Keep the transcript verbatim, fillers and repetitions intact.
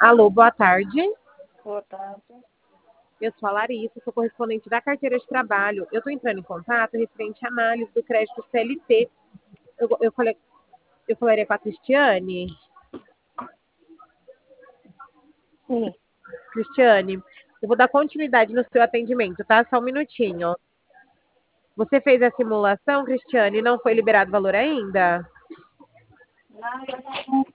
Alô, boa tarde. Boa tarde. Eu sou a Larissa, sou correspondente da carteira de trabalho. Eu estou entrando em contato referente à análise do crédito C L T. Eu, eu, falei, eu falaria com a Cristiane. Sim. Cristiane, eu vou dar continuidade no seu atendimento, tá? Só um minutinho. Você fez a simulação, Cristiane, e não foi liberado o valor ainda? Não, eu não